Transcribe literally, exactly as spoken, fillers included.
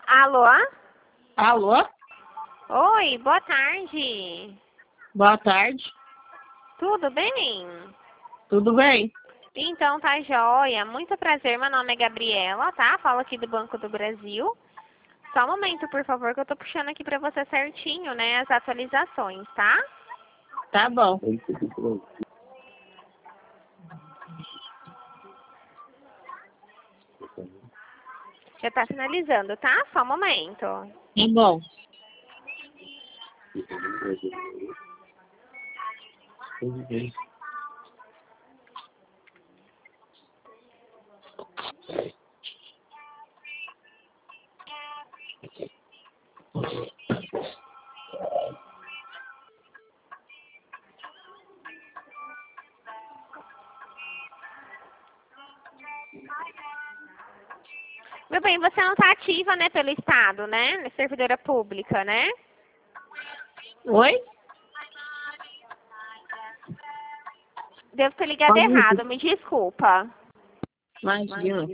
Alô? Alô? Oi, boa tarde. Boa tarde. Tudo bem? Tudo bem? Então tá joia. Muito prazer, meu nome é Gabriela, tá? Falo aqui do Banco do Brasil. Só um momento, por favor, que eu tô puxando aqui pra você certinho, né, as atualizações, tá? Tá bom. Já tá finalizando, tá? Só um momento. Tá bom. Meu bem, você não tá ativa, né, pelo Estado, né? Servidora pública, né? Oi? Devo ter ligado Pode errado, repetir. me desculpa. Imagina.